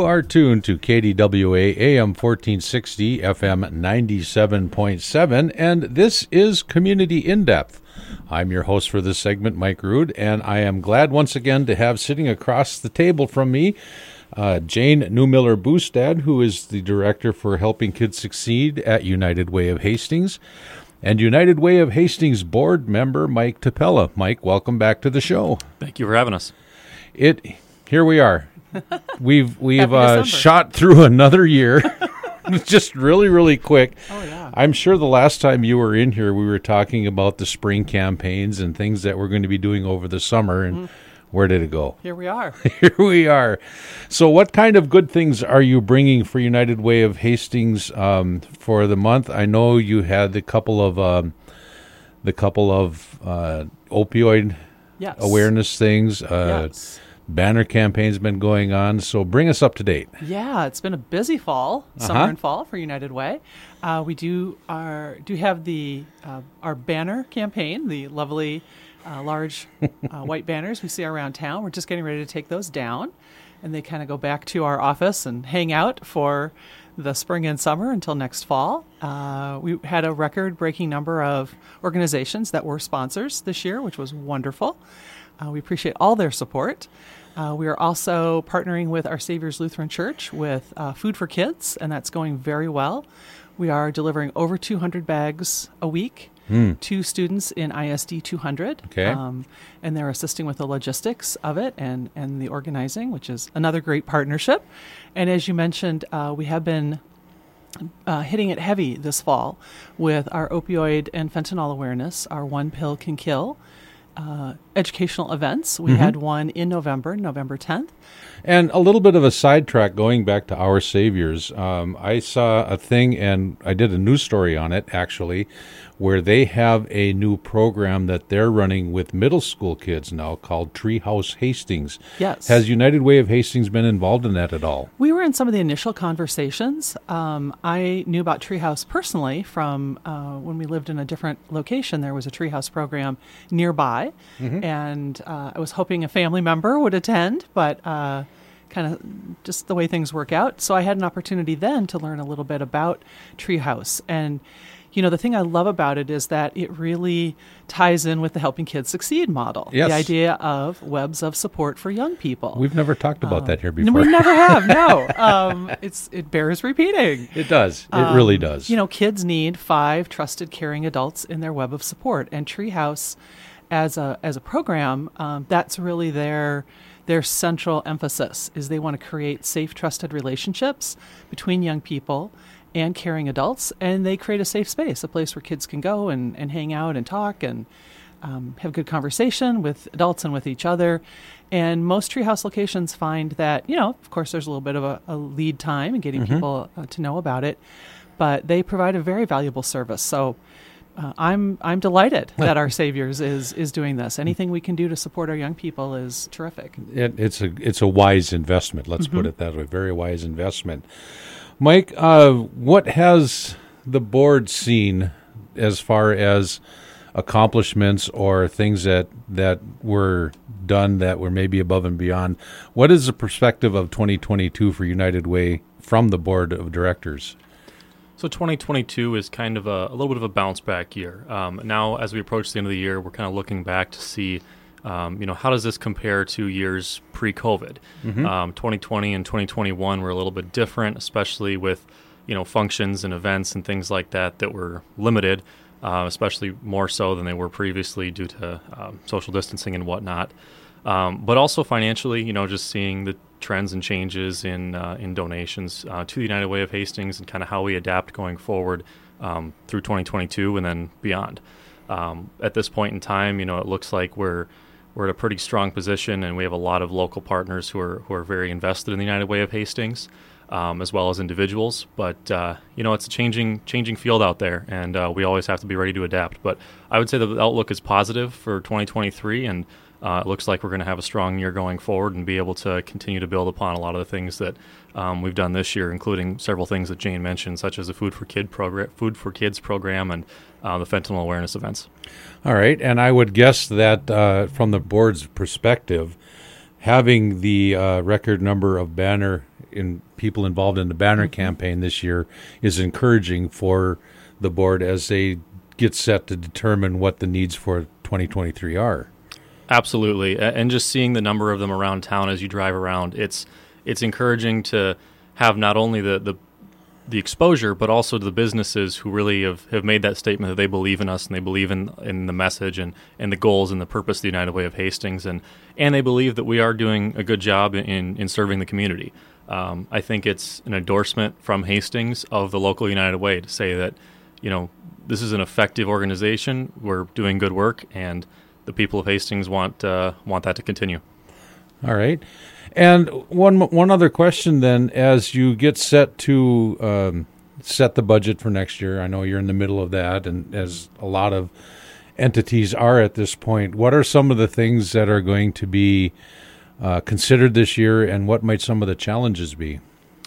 are tuned to KDWA AM 1460, FM 97.7, and this is Community In-Depth. I'm your host for this segment, Mike Rood, and I am glad once again to have sitting across the table from me Jane Newmiller-Boostad, who is the Director for Helping Kids Succeed at United Way of Hastings, and United Way of Hastings board member Mike Tapella. Mike, welcome back to the show. Thank you for having us. Here we are. We've shot through another year. Just really quick. Oh, yeah. I'm sure the last time you were in here, we were talking about the spring campaigns and things that we're going to be doing over the summer, and where did it go? Here we are. Here we are. So what kind of good things are you bringing for United Way of Hastings for the month? I know you had the couple of opioid Yes. awareness things. Yes. Banner campaign's been going on, so bring us up to date. Yeah, it's been a busy fall, summer and fall for United Way. We do have our banner campaign, the lovely large white banners we see around town. We're just getting ready to take those down, and they kind of go back to our office and hang out for the spring and summer until next fall. We had a record-breaking number of organizations that were sponsors this year, which was wonderful. We appreciate all their support. We are also partnering with Our Savior's Lutheran Church with Food for Kids, and that's going very well. We are delivering over 200 bags a week to students in ISD 200. Okay. And they're assisting with the logistics of it and the organizing, which is another great partnership. And as you mentioned, we have been hitting it heavy this fall with our opioid and fentanyl awareness, our One Pill Can Kill educational events. We had one in November 10th. And a little bit of a sidetrack going back to Our Saviors. I saw a thing, and I did a news story on it, actually, where they have a new program that they're running with middle school kids now called Treehouse Hastings. Yes. Has United Way of Hastings been involved in that at all? We were in some of the initial conversations. I knew about Treehouse personally from when we lived in a different location. There was a Treehouse program nearby, and I was hoping a family member would attend, but kind of just the way things work out. So I had an opportunity then to learn a little bit about Treehouse. And you know, the thing I love about it is that it really ties in with the Helping Kids Succeed model. Yes. The idea of webs of support for young people. We've never talked about that here before. We never have, no. It bears repeating. It does. It really does. You know, kids need 5 trusted, caring adults in their web of support. And Treehouse, as a program, that's really their central emphasis, is they want to create safe, trusted relationships between young people and caring adults, and they create a safe space, a place where kids can go and hang out and talk and have good conversation with adults and with each other. And most Treehouse locations find that, you know, of course, there's a little bit of a lead time in getting people to know about it, but they provide a very valuable service. So I'm delighted that Our Saviors is doing this. Anything we can do to support our young people is terrific. It's a wise investment. Let's put it that way. Very wise investment. Mike, what has the board seen as far as accomplishments or things that were done that were maybe above and beyond? What is the perspective of 2022 for United Way from the board of directors? So 2022 is kind of a little bit of a bounce back year. Now, as we approach the end of the year, we're kind of looking back to see how does this compare to years pre-COVID? 2020 and 2021 were a little bit different, especially with, functions and events and things like that were limited, especially more so than they were previously due to social distancing and whatnot. But also financially, just seeing the trends and changes in donations to the United Way of Hastings and kind of how we adapt going forward through 2022 and then beyond. At this point in time, it looks like we're at a pretty strong position, and we have a lot of local partners who are very invested in the United Way of Hastings, as well as individuals. But it's a changing field out there, and we always have to be ready to adapt. But I would say the outlook is positive for 2023, and it looks like we're going to have a strong year going forward and be able to continue to build upon a lot of the things that we've done this year, including several things that Jane mentioned, such as the Food for Kids program, and the fentanyl awareness events. All right, and I would guess that from the board's perspective, having the record number of banner in people involved in the banner campaign this year is encouraging for the board as they get set to determine what the needs for 2023 are. Absolutely. And just seeing the number of them around town as you drive around, it's encouraging to have not only the exposure, but also to the businesses who really have made that statement that they believe in us and they believe in the message and the goals and the purpose of the United Way of Hastings. And they believe that we are doing a good job in serving the community. I think it's an endorsement from Hastings of the local United Way to say that, this is an effective organization. We're doing good work, and the people of Hastings want that to continue. All right. And one other question then, as you get set to set the budget for next year, I know you're in the middle of that, and as a lot of entities are at this point, what are some of the things that are going to be considered this year, and what might some of the challenges be?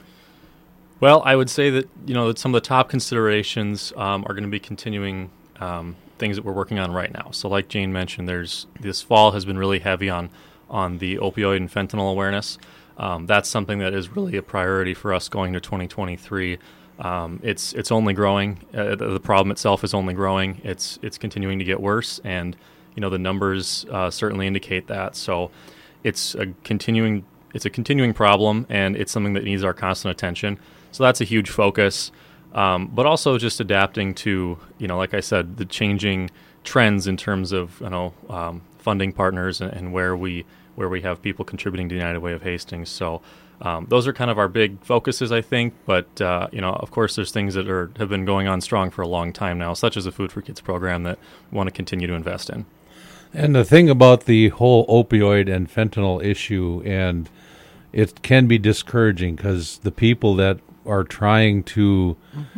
Well, I would say that, that some of the top considerations are going to be continuing things that we're working on right now. So like Jane mentioned, this fall has been really heavy on the opioid and fentanyl awareness. That's something that is really a priority for us going to 2023. It's only growing. The problem itself is only growing. It's continuing to get worse, and the numbers certainly indicate that. So it's a continuing problem, and it's something that needs our constant attention. So that's a huge focus. But also just adapting to, like I said, the changing trends in terms of funding partners and where we have people contributing to the United Way of Hastings. So those are kind of our big focuses, I think. But of course, there's things that have been going on strong for a long time now, such as the Food for Kids program that we want to continue to invest in. And the thing about the whole opioid and fentanyl issue, and it can be discouraging because the people that are trying to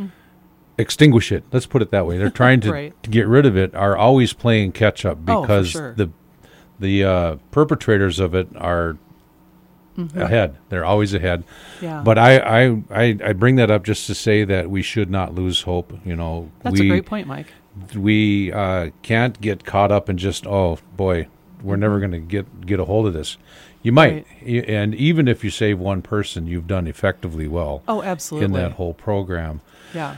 extinguish it, let's put it that way, they're trying to, right. to get rid of it, are always playing catch up because the perpetrators of it are ahead. They're always ahead. Yeah. But I bring that up just to say that we should not lose hope. That's a great point, Mike. We can't get caught up in just, oh boy, we're never going to get a hold of this. You might, right. And even if you save one person, you've done effectively well. Oh, absolutely. In that whole program. Yeah.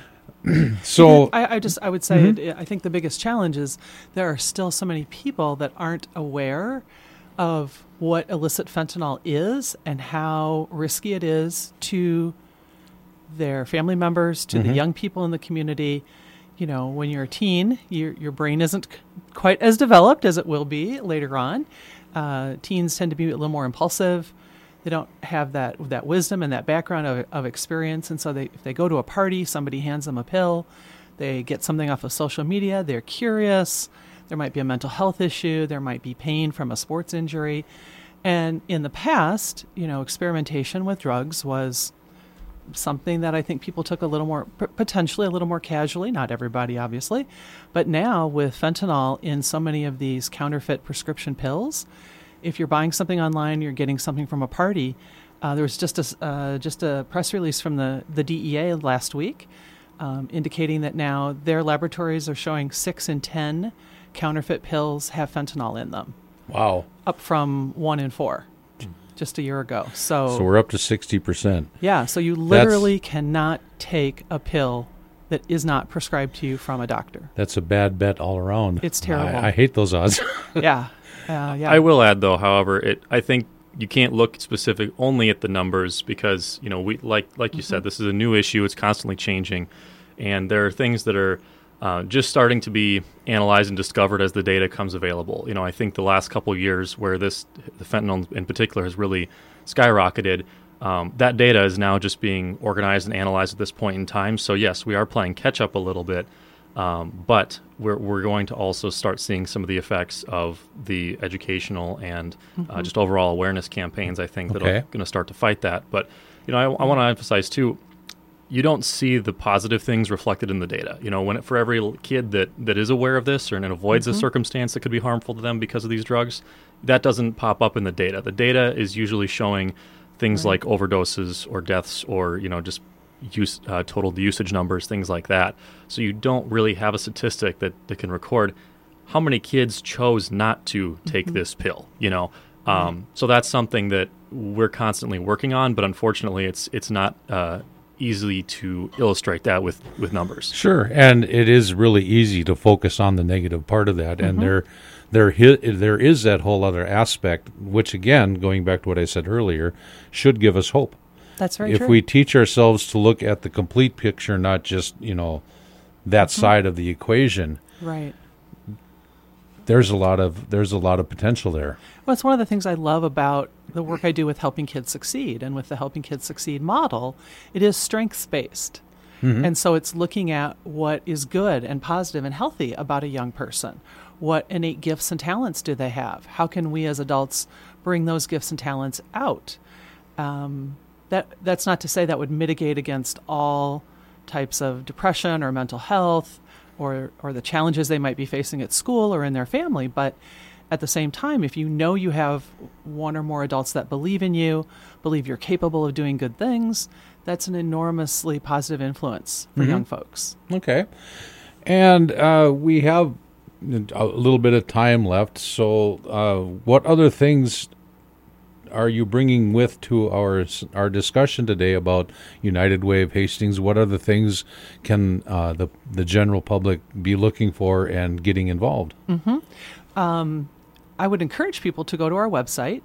So I would say I think the biggest challenge is there are still so many people that aren't aware of what illicit fentanyl is and how risky it is to their family members, to the young people in the community. When you're a teen, your brain isn't quite as developed as it will be later on. Teens tend to be a little more impulsive. They don't have that wisdom and that background of experience. And so if they go to a party, somebody hands them a pill, they get something off of social media, they're curious, there might be a mental health issue, there might be pain from a sports injury. And in the past, experimentation with drugs was something that I think people took a little more, potentially a little more casually, not everybody obviously, but now with fentanyl in so many of these counterfeit prescription pills, if you're buying something online, you're getting something from a party. There was just a press release from the DEA last week indicating that now their laboratories are showing 6 in 10 counterfeit pills have fentanyl in them. Wow. Up from 1 in 4. Just a year ago. So we're up to 60%. Yeah, so you literally cannot take a pill that is not prescribed to you from a doctor. That's a bad bet all around. It's terrible. I hate those odds. Yeah. I will add, though, however, I think you can't look specific only at the numbers because, we like you said, this is a new issue. It's constantly changing. And there are things that are just starting to be analyzed and discovered as the data comes available. I think the last couple of years where the fentanyl in particular has really skyrocketed, that data is now just being organized and analyzed at this point in time. So yes, we are playing catch up a little bit, but we're going to also start seeing some of the effects of the educational and just overall awareness campaigns, I think, that are going to start to fight that. But I want to emphasize too, you don't see the positive things reflected in the data. For every kid that is aware of this and avoids a circumstance that could be harmful to them because of these drugs, that doesn't pop up in the data. The data is usually showing things like overdoses or deaths or, just total usage numbers, things like that. So you don't really have a statistic that can record how many kids chose not to take this pill, So that's something that we're constantly working on, but unfortunately it's not easily to illustrate that with numbers. Sure, and it is really easy to focus on the negative part of that, and there is that whole other aspect, which again, going back to what I said earlier, should give us hope. That's very true. true. If we teach ourselves to look at the complete picture, not just that side of the equation, right. There's a lot of potential there. Well, it's one of the things I love about the work I do with Helping Kids Succeed and with the Helping Kids Succeed model. It is strengths-based. And so it's looking at what is good and positive and healthy about a young person. What innate gifts and talents do they have? How can we as adults bring those gifts and talents out? That's not to say that would mitigate against all types of depression or mental health or the challenges they might be facing at school or in their family. But at the same time, if you know you have one or more adults that believe in you, believe you're capable of doing good things, that's an enormously positive influence for young folks. Okay. And we have a little bit of time left. So what other things are you bringing to our discussion today about United Way of Hastings? What other things can the general public be looking for and getting involved? I would encourage people to go to our website,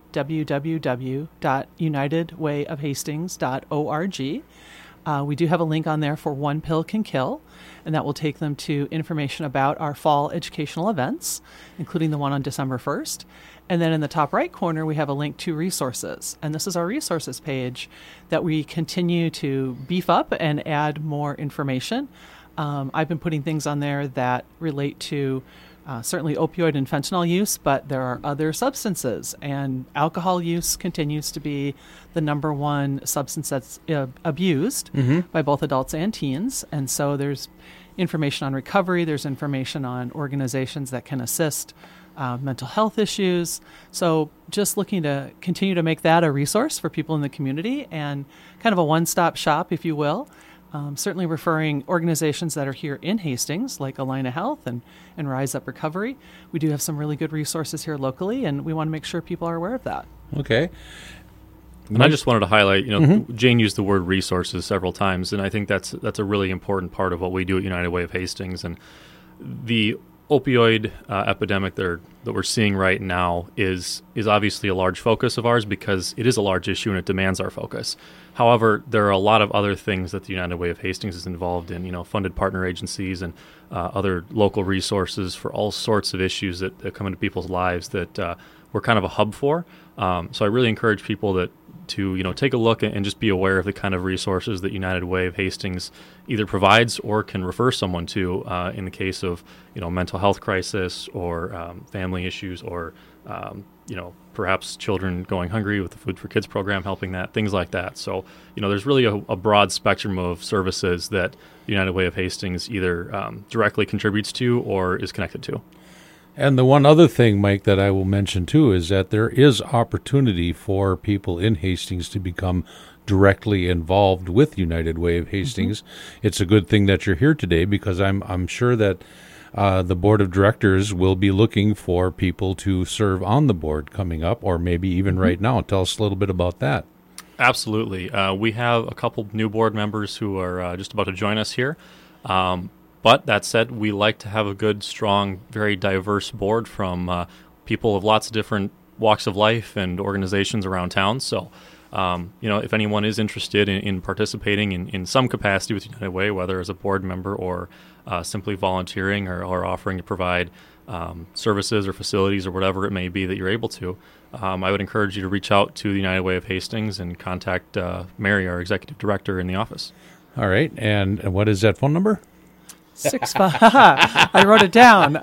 www.unitedwayofhastings.org. We do have a link on there for One Pill Can Kill, and that will take them to information about our fall educational events, including the one on December 1st. And then in the top right corner, we have a link to resources. And this is our resources page that we continue to beef up and add more information. I've been putting things on there that relate to certainly opioid and fentanyl use, but there are other substances, and alcohol use continues to be the number one substance that's abused by both adults and teens. And so there's information on recovery, there's information on organizations that can assist mental health issues. So just looking to continue to make that a resource for people in the community and kind of a one-stop shop, if you will. Certainly referring organizations that are here in Hastings, like Allina Health and Rise Up Recovery. We do have some really good resources here locally, and we want to make sure people are aware of that. Okay. And I just wanted to highlight, Jane used the word resources several times, and I think that's a really important part of what we do at United Way of Hastings. And the opioid epidemic that we're seeing right now is obviously a large focus of ours because it is a large issue and it demands our focus. However, there are a lot of other things that the United Way of Hastings is involved in, funded partner agencies and other local resources for all sorts of issues that come into people's lives that we're kind of a hub for. So I really encourage people to take a look and just be aware of the kind of resources that United Way of Hastings either provides or can refer someone to in the case of mental health crisis or family issues or perhaps children going hungry with the Food for Kids program, helping that, things like that. So there's really a broad spectrum of services that the United Way of Hastings either directly contributes to or is connected to. And the one other thing, Mike, that I will mention too is that there is opportunity for people in Hastings to become directly involved with United Way of Hastings. It's a good thing that you're here today because I'm sure that the board of directors will be looking for people to serve on the board coming up, or maybe even right now. Tell us a little bit about that. Absolutely. We have a couple new board members who are just about to join us here. But that said, we like to have a good, strong, very diverse board from people of lots of different walks of life and organizations around town. So, if anyone is interested in participating in some capacity with United Way, whether as a board member or simply volunteering or offering to provide services or facilities or whatever it may be that you're able to, I would encourage you to reach out to the United Way of Hastings and contact Mary, our executive director in the office. All right. And what is that phone number? 65. I wrote it down.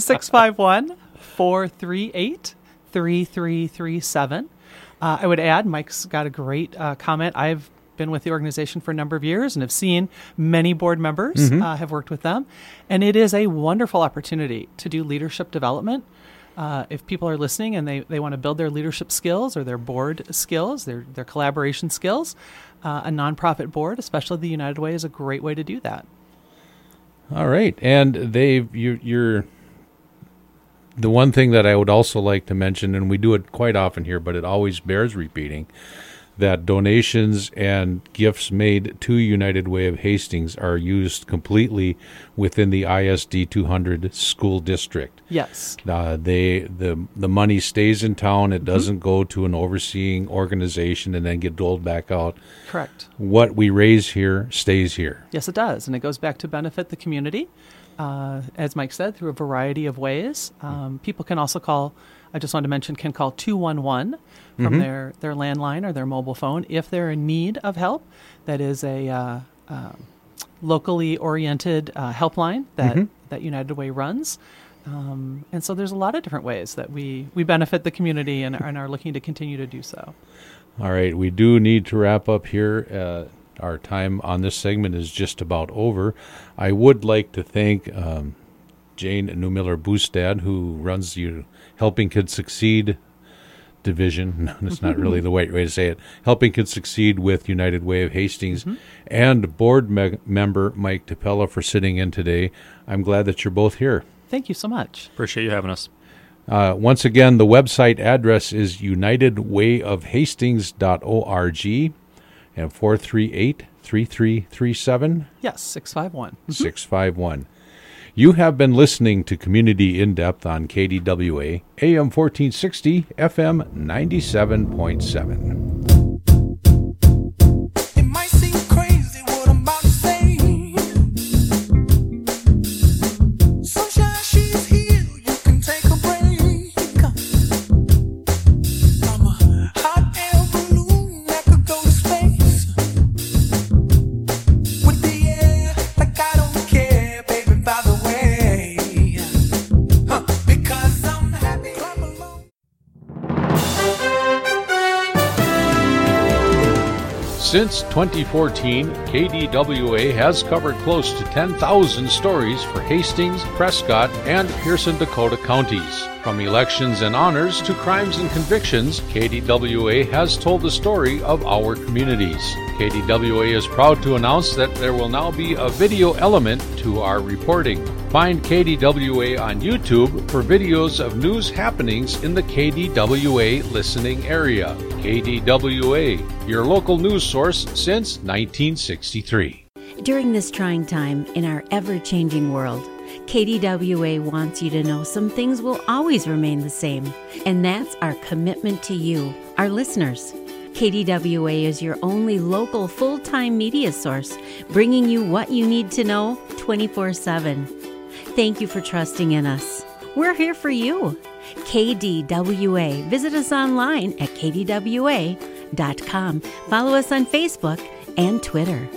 651-438-3337. I would add, Mike's got a great comment. I've been with the organization for a number of years and have seen many board members, have worked with them. And it is a wonderful opportunity to do leadership development. If people are listening and they want to build their leadership skills or their board skills, their collaboration skills, a nonprofit board, especially the United Way, is a great way to do that. All right, and The one thing that I would also like to mention, and we do it quite often here, but it always bears repeating, that donations and gifts made to United Way of Hastings are used completely within the ISD 200 school district. Yes. The money stays in town. It doesn't go to an overseeing organization and then get doled back out. Correct. What we raise here stays here. Yes, it does. And it goes back to benefit the community, as Mike said, through a variety of ways. People can also call, I just wanted to mention, can call 211 from their landline or their mobile phone if they're in need of help. That is a locally oriented helpline that United Way runs. And so there's a lot of different ways that we benefit the community and are looking to continue to do so. All right, we do need to wrap up here. Our time on this segment is just about over. I would like to thank Jane Neumiller-Boostad, who runs the Helping Kids Succeed division. No, that's not really the right way to say it. Helping Kids Succeed with United Way of Hastings, and board member Mike Tapella for sitting in today. I'm glad that you're both here. Thank you so much. Appreciate you having us. Once again, the website address is unitedwayofhastings.org and 438-3337. Yes, 651. 651. You have been listening to Community In Depth on KDWA, AM 1460, FM 97.7. Since 2014, KDWA has covered close to 10,000 stories for Hastings, Prescott, and Pearson Dakota counties. From elections and honors to crimes and convictions, KDWA has told the story of our communities. KDWA is proud to announce that there will now be a video element to our reporting. Find KDWA on YouTube for videos of news happenings in the KDWA listening area. KDWA, your local news source since 1963. During this trying time in our ever-changing world, KDWA wants you to know some things will always remain the same, and that's our commitment to you, our listeners. KDWA is your only local full-time media source, bringing you what you need to know 24/7. Thank you for trusting in us. We're here for you. KDWA. Visit us online at kdwa.com. Follow us on Facebook and Twitter.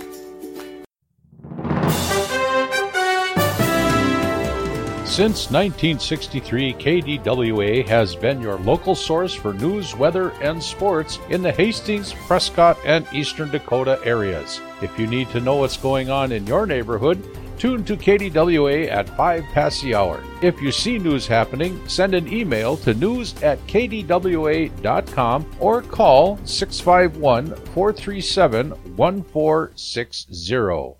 Since 1963, KDWA has been your local source for news, weather, and sports in the Hastings, Prescott, and Eastern Dakota areas. If you need to know what's going on in your neighborhood, tune to KDWA at 5 past the hour. If you see news happening, send an email to news@kdwa.com or call 651-437-1460.